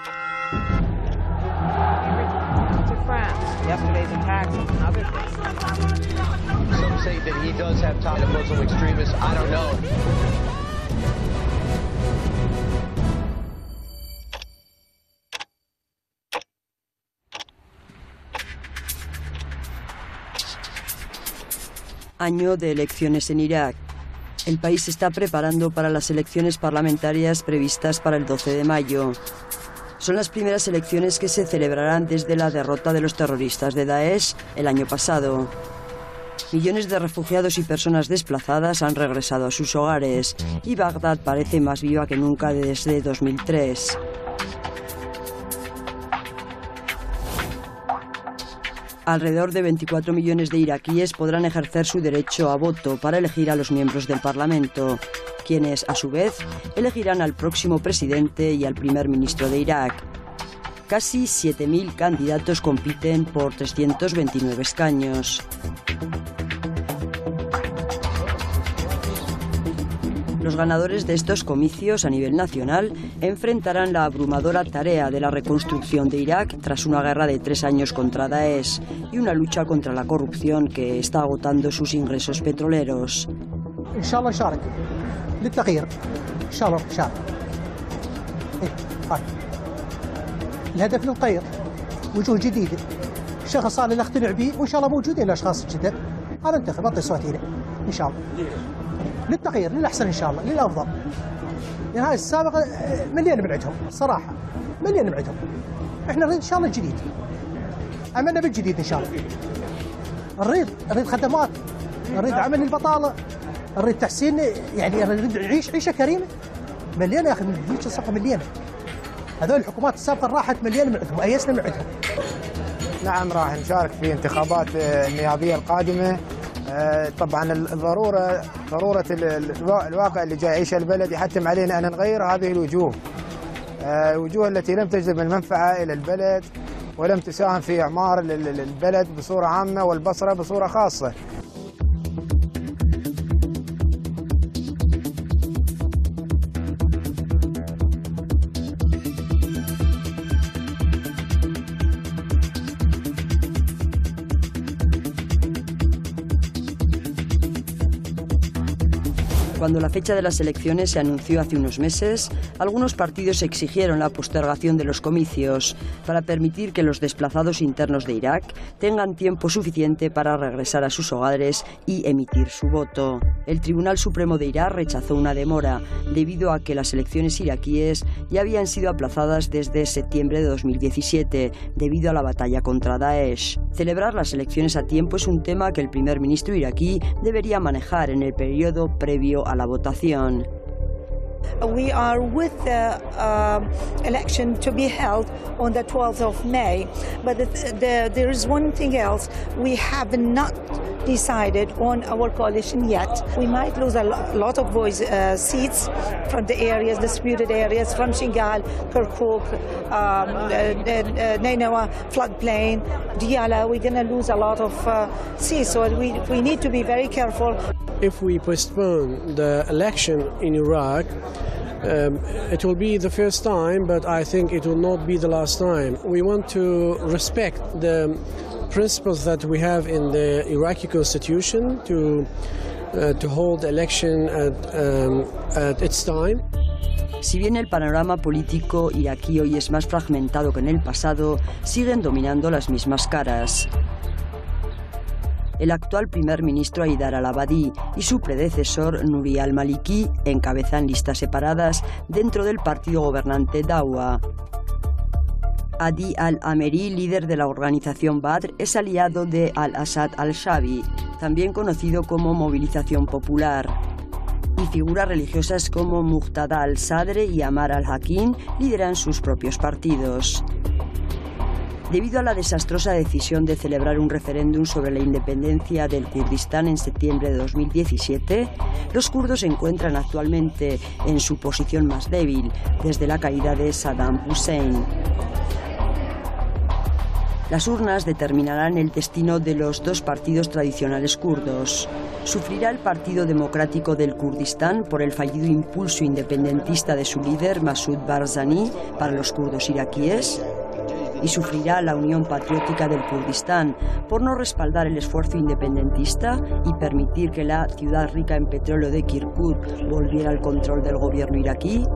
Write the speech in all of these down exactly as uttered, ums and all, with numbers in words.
Yesterday's attacks and other things. Some say that he does have ties to Muslim extremists. I don't know. Año de elecciones en Irak. El país se está preparando para las elecciones parlamentarias previstas para el doce de mayo. Son las primeras elecciones que se celebrarán desde la derrota de los terroristas de Daesh el año pasado. Millones de refugiados y personas desplazadas han regresado a sus hogares y Bagdad parece más viva que nunca desde dos mil tres. Alrededor de veinticuatro millones de iraquíes podrán ejercer su derecho a voto para elegir a los miembros del Parlamento, quienes, a su vez, elegirán al próximo presidente y al primer ministro de Irak. Casi siete mil candidatos compiten por trescientos veintinueve escaños. Los ganadores de estos comicios a nivel nacional enfrentarán la abrumadora tarea de la reconstrucción de Irak tras una guerra de tres años contra Daesh y una lucha contra la corrupción que está agotando sus ingresos petroleros. Inshallah نشارك للتغيير إن شاء الله نشارك. الهدف للغير وجوه جديدة شخص أنا أقتنع به وإن شاء الله موجودين الأشخاص الجدد أنا أنتخب أعطي صوتي له إن شاء الله للتغيير للأحسن إن شاء الله للأفضل. لأن هاي السابقة مليان نبعدهم صراحة مليان نبعدهم. إحنا نريد إن شاء الله الجديد. عملنا بالجديد إن شاء الله. نريد نريد خدمات نريد عمل البطالة نريد تحسين يعني نريد نعيش عيشة كريمة. مليانة يا أخي من هيك الصحة مليانة. هذول الحكومات السابقة راحت مليانة من عندهم أيسنا من عندهم. نعم راح نشارك في انتخابات النيابية القادمة. طبعا الضرورة ضرورة الواقع اللي جاي يعيشه البلد يحتم علينا أن نغير هذه الوجوه. الوجوه التي لم تجلب المنفعة إلى البلد ولم تساهم في إعمار البلد بصورة عامة والبصرة بصورة خاصة. Cuando la fecha de las elecciones se anunció hace unos meses, algunos partidos exigieron la postergación de los comicios para permitir que los desplazados internos de Irak tengan tiempo suficiente para regresar a sus hogares y emitir su voto. El Tribunal Supremo de Irak rechazó una demora debido a que las elecciones iraquíes ya habían sido aplazadas desde septiembre de dos mil diecisiete debido a la batalla contra Daesh. Celebrar las elecciones a tiempo es un tema que el primer ministro iraquí debería manejar en el periodo previo a la votación. We are with the uh, election to be held on the twelfth of May, but the, the, there is one thing else. We have not decided on our coalition yet. We might lose a lot of voice uh, seats from the areas, disputed areas, from Shingal, Kirkuk, um, uh, uh, Nainawa, floodplain, Diyala. We're going to lose a lot of uh, seats, so we, we need to be very careful. If we postpone the election in Iraq, um, it will be the first time, but I think it will not be the last time. We want to respect the principles that we have in the Iraqi constitution to, uh, to hold the election at, um, at its time. Si bien el panorama político iraquí hoy es más fragmentado que en el pasado, siguen dominando las mismas caras. El actual primer ministro Haidar al-Abadi y su predecesor Nuri al-Maliki encabezan listas separadas dentro del partido gobernante Dawa. Adi al-Ameri, líder de la organización Badr, es aliado de al-Assad al-Shabi, también conocido como Movilización Popular. Y figuras religiosas como Muqtada al-Sadr y Amar al-Hakim lideran sus propios partidos. Debido a la desastrosa decisión de celebrar un referéndum sobre la independencia del Kurdistán en septiembre de dos mil diecisiete, los kurdos se encuentran actualmente en su posición más débil desde la caída de Saddam Hussein. Las urnas determinarán el destino de los dos partidos tradicionales kurdos. Sufrirá el Partido Democrático del Kurdistán por el fallido impulso independentista de su líder, Masoud Barzani, para los kurdos iraquíes. Y sufrirá la Unión Patriótica del Kurdistán por no respaldar el esfuerzo independentista y permitir que la ciudad rica en petróleo de Kirkuk volviera al control del gobierno iraquí.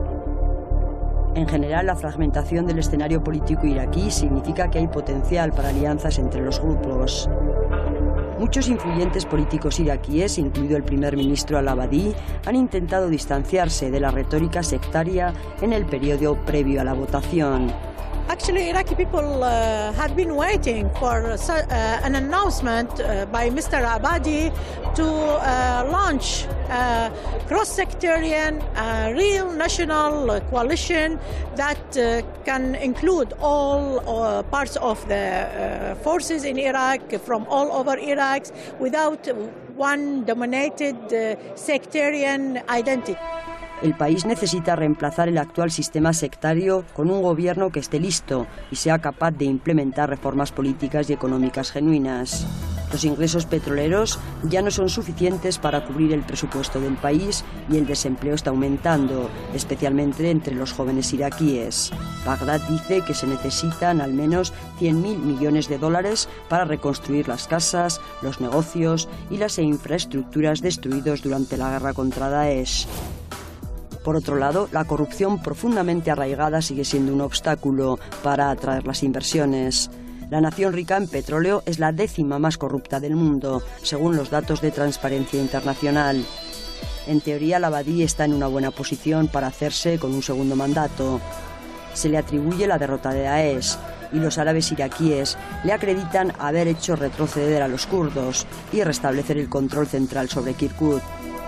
En general, la fragmentación del escenario político iraquí significa que hay potencial para alianzas entre los grupos. Muchos influyentes políticos iraquíes, incluido el primer ministro Al-Abadi, han intentado distanciarse de la retórica sectaria en el periodo previo a la votación. Actually, Iraqi people uh, had been waiting for uh, an announcement uh, by Mister Abadi to uh, launch a cross-sectarian, uh, real national coalition that uh, can include all uh, parts of the uh, forces in Iraq from all over Iraq without one dominated uh, sectarian identity. El país necesita reemplazar el actual sistema sectario con un gobierno que esté listo y sea capaz de implementar reformas políticas y económicas genuinas. Los ingresos petroleros ya no son suficientes para cubrir el presupuesto del país y el desempleo está aumentando, especialmente entre los jóvenes iraquíes. Bagdad dice que se necesitan al menos cien mil millones de dólares para reconstruir las casas, los negocios y las infraestructuras destruidos durante la guerra contra Daesh. Por otro lado, la corrupción profundamente arraigada sigue siendo un obstáculo para atraer las inversiones. La nación rica en petróleo es la décima más corrupta del mundo, según los datos de Transparencia Internacional. En teoría, Al-Abadi está en una buena posición para hacerse con un segundo mandato. Se le atribuye la derrota de Daesh y los árabes iraquíes le acreditan haber hecho retroceder a los kurdos y restablecer el control central sobre Kirkuk.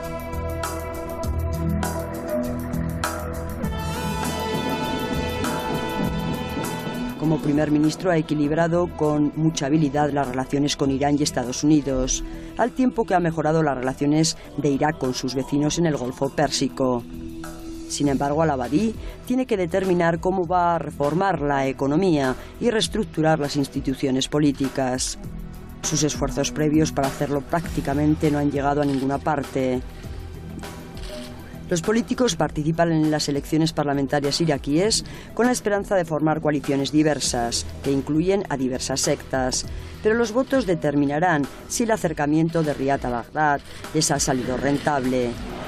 Como primer ministro ha equilibrado con mucha habilidad las relaciones con Irán y Estados Unidos, al tiempo que ha mejorado las relaciones de Irak con sus vecinos en el Golfo Pérsico. Sin embargo, Al-Abadi tiene que determinar cómo va a reformar la economía y reestructurar las instituciones políticas. Sus esfuerzos previos para hacerlo prácticamente no han llegado a ninguna parte. Los políticos participan en las elecciones parlamentarias iraquíes con la esperanza de formar coaliciones diversas, que incluyen a diversas sectas, pero los votos determinarán si el acercamiento de Riad a Bagdad les ha salido rentable.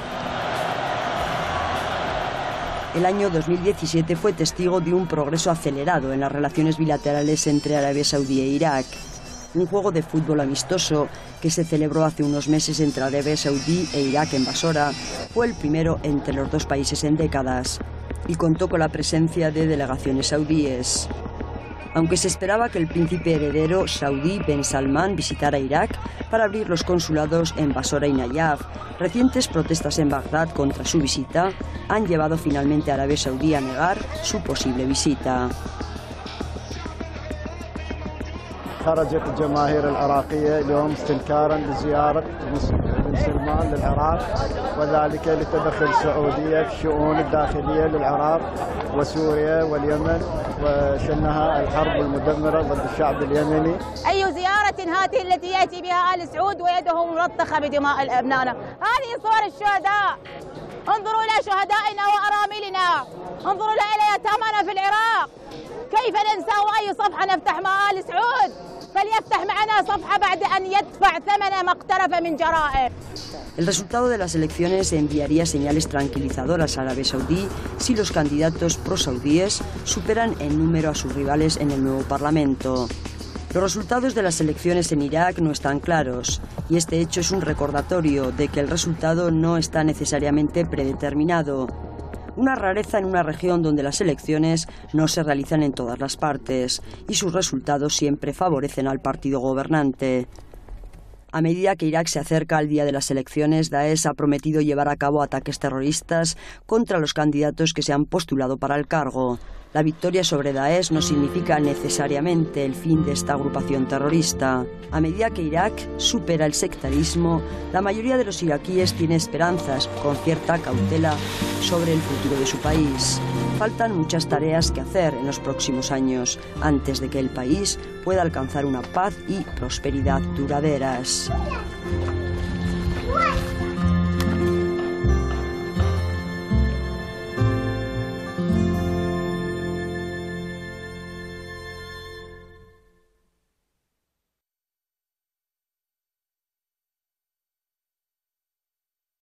El año dos mil diecisiete fue testigo de un progreso acelerado en las relaciones bilaterales entre Arabia Saudí e Irak. Un juego de fútbol amistoso que se celebró hace unos meses entre Arabia Saudí e Irak en Basora fue el primero entre los dos países en décadas y contó con la presencia de delegaciones saudíes. Aunque se esperaba que el príncipe heredero saudí Ben Salman visitara Irak para abrir los consulados en Basora y Nayaf, recientes protestas en Bagdad contra su visita han llevado finalmente a Arabia Saudí a negar su posible visita. خرجت الجماهير العراقية اليوم استنكارا لزيارة بن سلمان للعراق وذلك لتدخل السعودية في الشؤون الداخلية للعراق وسوريا واليمن وشنها الحرب المدمرة ضد الشعب اليمني. أي زيارة هذه التي يأتي بها آل سعود ويدهم ملطخة بدماء أبنائنا؟ هذه صور الشهداء. انظروا إلى شهدائنا وأراملنا، انظروا إلى يتامنا في العراق. كيف ننسى وأي صفحة نفتح مع آل سعود؟ فليفتح معنا صفحة بعد أن يدفع ثمن ما اقترف من جرائم. El resultado de las elecciones enviaría señales tranquilizadoras a Arabia Saudí si los candidatos pro-saudíes superan en número a sus rivales en el nuevo Parlamento. Los resultados de las elecciones en Irak no están claros, y este hecho es un recordatorio de que el resultado no está necesariamente predeterminado. Una rareza en una región donde las elecciones no se realizan en todas las partes y sus resultados siempre favorecen al partido gobernante. A medida que Irak se acerca al día de las elecciones, Daesh ha prometido llevar a cabo ataques terroristas contra los candidatos que se han postulado para el cargo. La victoria sobre Daesh no significa necesariamente el fin de esta agrupación terrorista. A medida que Irak supera el sectarismo, la mayoría de los iraquíes tiene esperanzas con cierta cautela sobre el futuro de su país. faltan muchas tareas que hacer en los próximos años antes de que el país pueda alcanzar una paz y prosperidad duraderas.